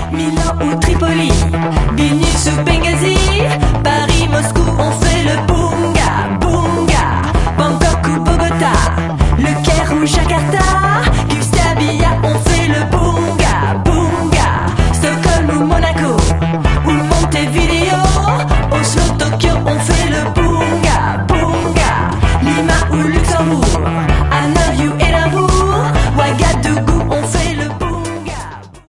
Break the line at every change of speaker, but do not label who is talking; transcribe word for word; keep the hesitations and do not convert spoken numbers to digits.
Milan ou Tripoli, Vilnius ou Benghazi, Paris, Moscou, on fait le